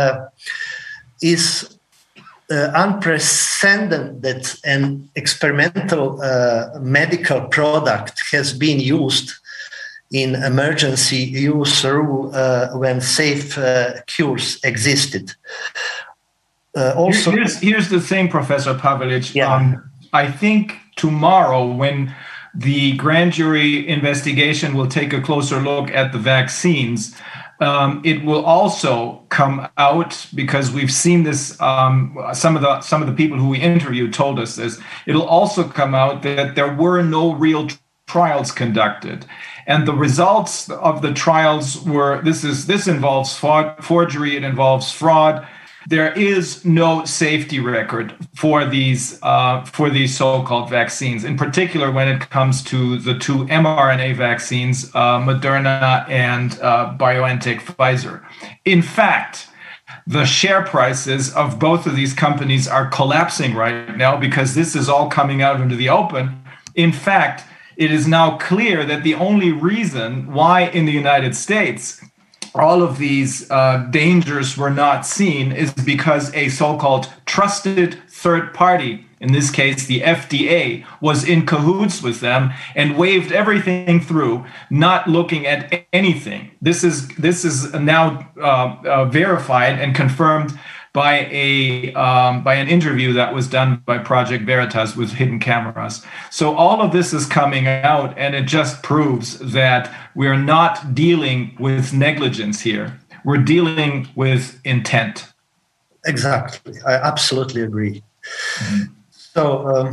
is unprecedented that an experimental medical product has been used in emergency use rule when safe cures existed. Also, here's the thing, Professor Pavelic. I think tomorrow, when the grand jury investigation will take a closer look at the vaccines, it will also come out, because we've seen this. Some of the people who we interviewed told us this. It'll also come out that there were no real trials conducted. And the results of the trials were, this involves forgery, it involves fraud. There is no safety record for these so-called vaccines, in particular when it comes to the 2 mRNA vaccines, Moderna and BioNTech Pfizer. In fact, the share prices of both of these companies are collapsing right now because this is all coming out into the open. In fact, it is now clear that the only reason why in the United States all of these dangers were not seen is because a so-called trusted third party, in this case the FDA, was in cahoots with them and waved everything through, not looking at anything. This is now verified and confirmed by an interview that was done by Project Veritas with hidden cameras. So all of this is coming out, and it just proves that we're not dealing with negligence here. We're dealing with intent. Exactly. I absolutely agree. Mm-hmm. So,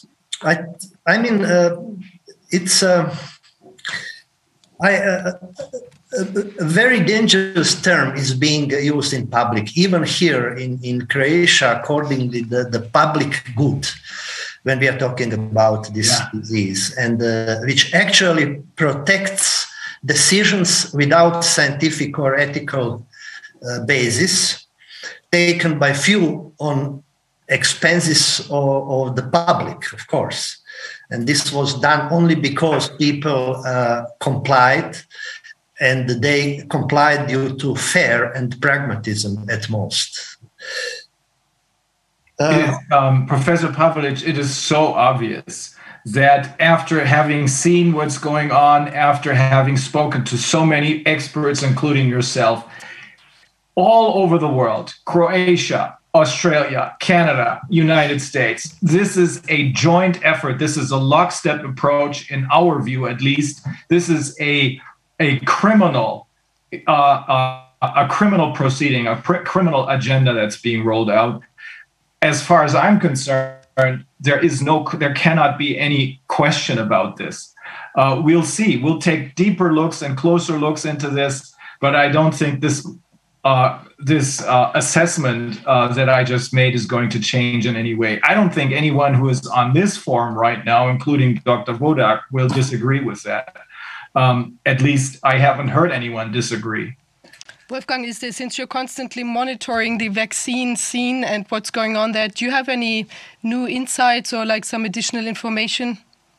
it's a very dangerous term is being used in public, even here in Croatia, according to the public good, when we are talking about this disease, and which actually protects decisions without scientific or ethical basis, taken by few on expenses of the public, of course. And this was done only because people complied, and they complied due to fear and pragmatism at most. Professor Pavelic, it is so obvious that after having seen what's going on, after having spoken to so many experts, including yourself, all over the world, Croatia, Australia, Canada, United States, this is a joint effort. This is a lockstep approach, in our view at least. This is a criminal a criminal proceeding, a criminal agenda that's being rolled out. As far as I'm concerned, there cannot be any question about this. We'll see. We'll take deeper looks and closer looks into this, but I don't think this assessment that I just made is going to change in any way. I don't think anyone who is on this forum right now, including Dr. Wodak, will disagree with that. At least I haven't heard anyone disagree. Wolfgang, since you're constantly monitoring the vaccine scene and what's going on there, do you have any new insights or like some additional information?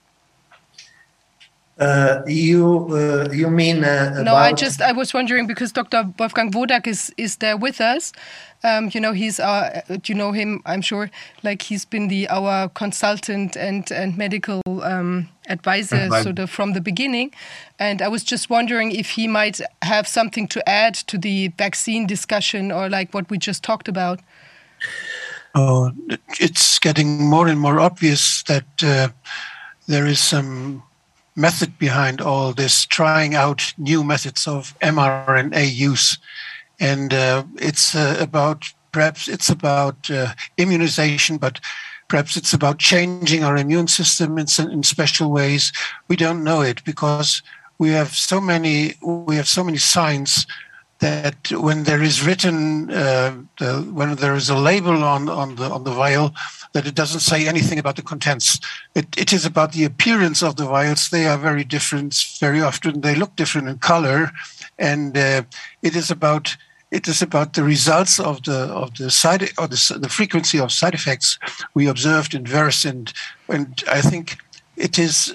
You mean No, I was wondering because Dr. Wolfgang Wodak is there with us. He's you know him, I'm sure. Like he's been our consultant and medical advisor sort of from the beginning. And I was just wondering if he might have something to add to the vaccine discussion or like what we just talked about. Oh, it's getting more and more obvious that there is some method behind all this, trying out new methods of mRNA use. And it's about immunization, but perhaps it's about changing our immune system in special ways. We don't know it because we have so many signs that when there is written, when there is a label on the vial, that it doesn't say anything about the contents. It is about the appearance of the vials. They are very different. Very often they look different in color, and it is about the results of the side or the frequency of side effects we observed in Versant. And I think it is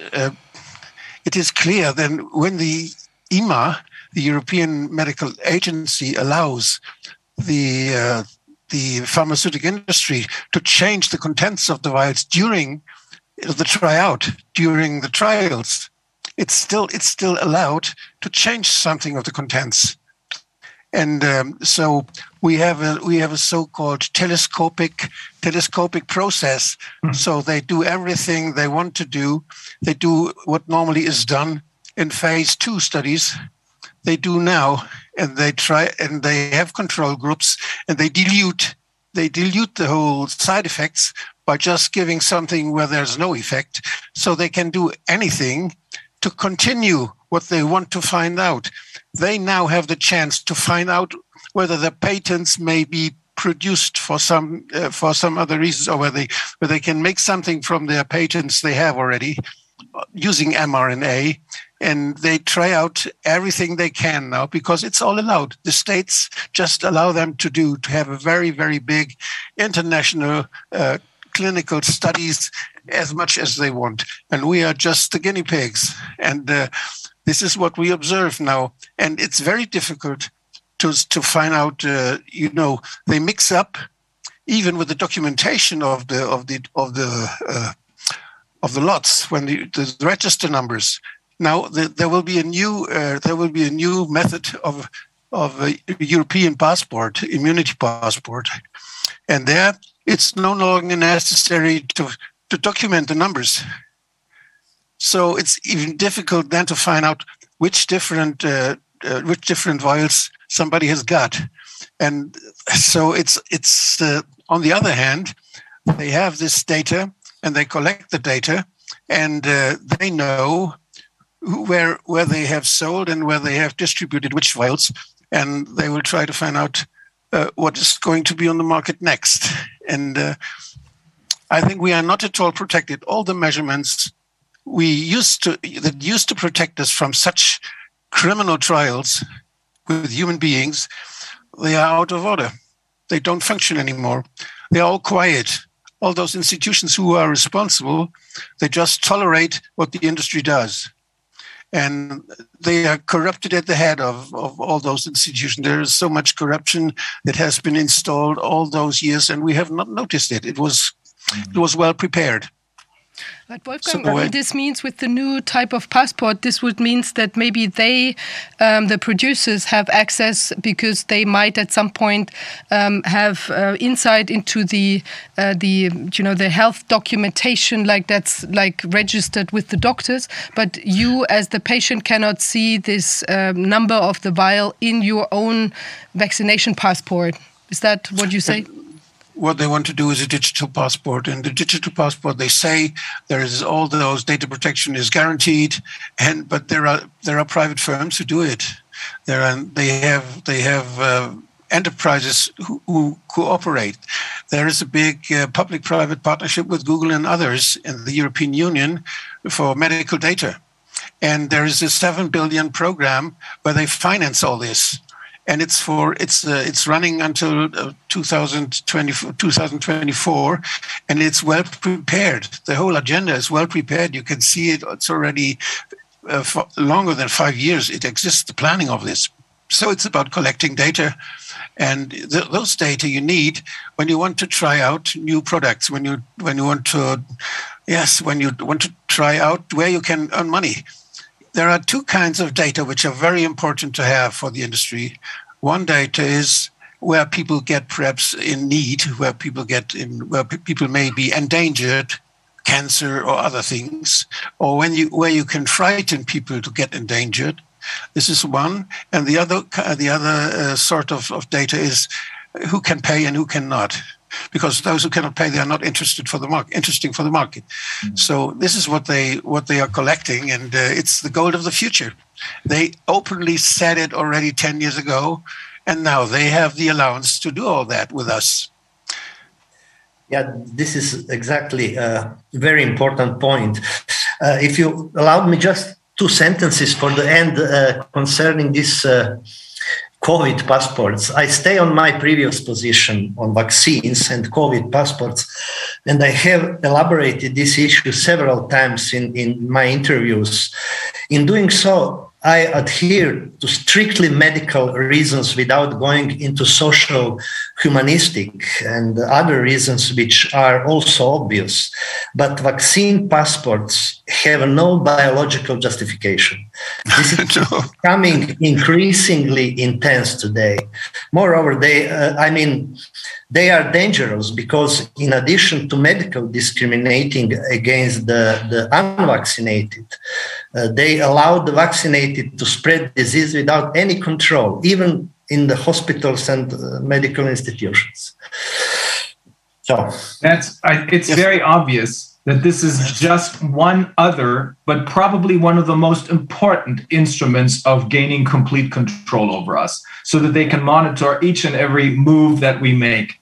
clear then when the EMA, the European Medical Agency, allows the pharmaceutical industry to change the contents of the vials during the tryout, during the trials, it's still allowed to change something of the contents. And so we have a so-called telescopic process. Mm-hmm. So they do everything they want to do. They do what normally is done in phase 2 studies. They do now, and they try, and they have control groups, and they dilute the whole side effects by just giving something where there's no effect. So they can do anything to continue what they want to find out. They now have the chance to find out whether the patents may be produced for some other reasons, or whether they can make something from their patents they have already using mRNA. And they try out everything they can now because it's all allowed. The states just allow them to have a very, very big international clinical studies as much as they want. And we are just the guinea pigs. And this is what we observe now. And it's very difficult to find out, they mix up even with the documentation of the lots when the register numbers. Now there will be a new method of a European passport, immunity passport, and there it's no longer necessary to document the numbers. So it's even difficult then to find out which different vials somebody has got, and so it's on the other hand, they have this data and they collect the data, and they know where they have sold and where they have distributed which vials, and they will try to find out what is going to be on the market next. And I think we are not at all protected. All the measurements that used to protect us from such criminal trials with human beings, they are out of order. They don't function anymore. They are all quiet. All those institutions who are responsible, they just tolerate what the industry does. And they are corrupted at the head of all those institutions. There is so much corruption that has been installed all those years, and we have not noticed it. It was well prepared. But Wolfgang, this means with the new type of passport, this would mean that maybe they, the producers, have access because they might at some point have insight into the health documentation, like that's like registered with the doctors. But you, as the patient, cannot see this number of the vial in your own vaccination passport. Is that what you say? What they want to do is a digital passport. And the digital passport, they say there is all those data protection is guaranteed, but there are private firms who do it. They have enterprises who cooperate. There is a big public-private partnership with Google and others in the European Union for medical data. And there is a 7 billion program where they finance all this. And it's running until 2024, and it's well prepared. The whole agenda is well prepared. You can see it. It's already for longer than 5 years. It exists, the planning of this. So it's about collecting data, and those data you need when you want to try out new products. When you want to try out where you can earn money. There are two kinds of data which are very important to have for the industry. One data is where people get perhaps in need, where people may be endangered, cancer or other things, or where you can frighten people to get endangered. This is one, and the other sort of data is who can pay and who cannot. Because those who cannot pay, they are not interesting for the market. Mm-hmm. So this is what they are collecting, and it's the gold of the future. They openly said it already 10 years ago, and now they have the allowance to do all that with us. Yeah, this is exactly a very important point. If you allow me just 2 sentences for the end concerning this COVID passports. I stay on my previous position on vaccines and COVID passports, and I have elaborated this issue several times in my interviews. In doing so, I adhere to strictly medical reasons without going into social, humanistic, and other reasons which are also obvious. But vaccine passports have no biological justification. This is becoming increasingly intense today. Moreover, they are dangerous because in addition to medical discriminating against the unvaccinated, they allow the vaccinated to spread disease without any control, even in the hospitals and medical institutions. So it's very obvious that this is just one other, but probably one of the most important instruments of gaining complete control over us, so that they can monitor each and every move that we make.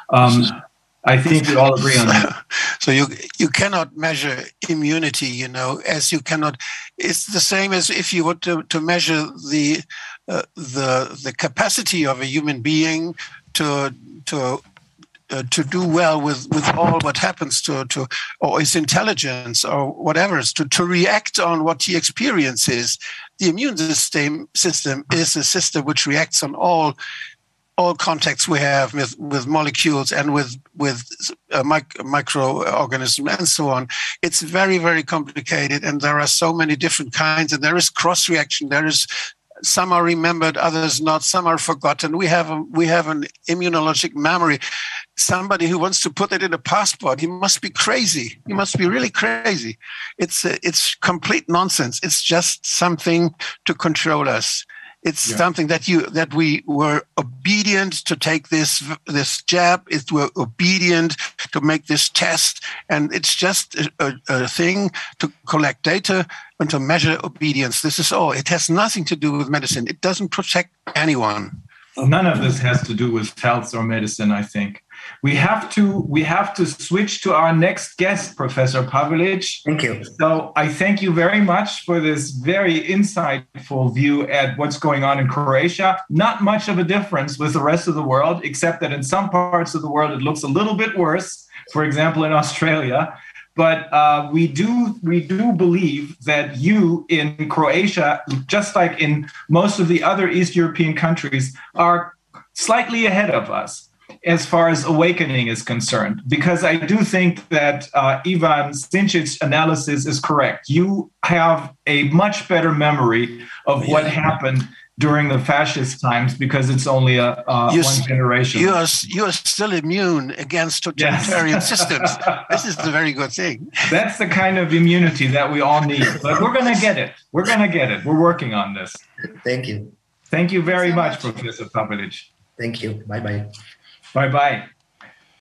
I think we all agree on that. So you cannot measure immunity, as you cannot. It's the same as if you were to measure the capacity of a human being to do well with all what happens to or his intelligence or whatever, to react on what he experiences. The immune system is a system which reacts on all contacts we have with molecules and with microorganisms and so on. It's very, very complicated, and there are so many different kinds, and there is cross-reaction. Some are remembered, others not. Some are forgotten. We have an immunologic memory. Somebody who wants to put it in a passport, he must be crazy. He must be really crazy. It's complete nonsense. It's just something to control us. It's something that we were obedient to take this jab. We're obedient to make this test, and it's just a thing to collect data and to measure obedience. This is all. It has nothing to do with medicine. It doesn't protect anyone. None of this has to do with health or medicine, I think. We have to switch to our next guest, Professor Pavelic. Thank you. So I thank you very much for this very insightful view at what's going on in Croatia. Not much of a difference with the rest of the world, except that in some parts of the world it looks a little bit worse. For example, in Australia. But we do believe that you in Croatia, just like in most of the other East European countries, are slightly ahead of us. as far as awakening is concerned, because I do think that Ivan Sinčić's analysis is correct. You have a much better memory of what happened during the fascist times because it's only one generation. You are still immune against totalitarian systems. This is the very good thing. That's the kind of immunity that we all need. But we're going to get it. We're going to get it. We're working on this. Thank you. Thank you very much, Professor Pavelic. Thank you. Bye-bye. Bye-bye.